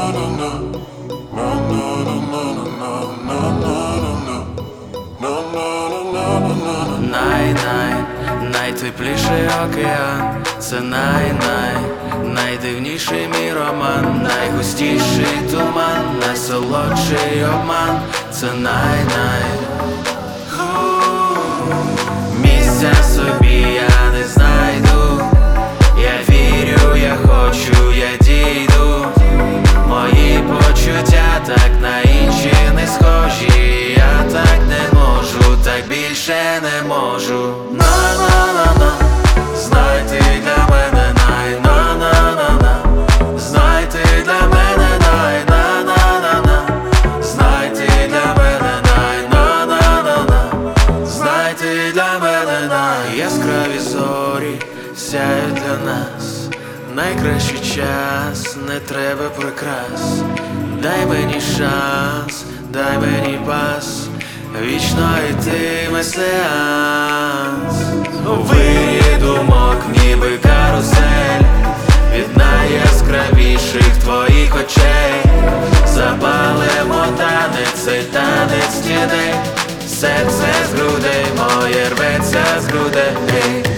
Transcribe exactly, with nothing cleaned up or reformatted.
Най-най, найтепліший океан, це най-най, найдивніший мій роман, найгустіший туман, найсолодший обман, це най-най. Місця собі я не знайду, я вірю, я хочу, я дійду. Мої почуття так на інші не схожі, я так не можу, так більше не можу. На-на-на-на, знай ти для мене най, на-на-на-на, знай ти для мене най, на-на-на-на, знай ти для мене най, на-на-на-на, знай ти для мене най. Яскраві зорі сяють для нас, найкращий час, не треба прикрас. Дай мені шанс, дай мені пас, вічно йтиме сеанс. Вирій думок, ніби карусель, від найяскравіших твоїх очей. Запалимо танець, цей танець тіней, серце з грудей моє рветься з грудей.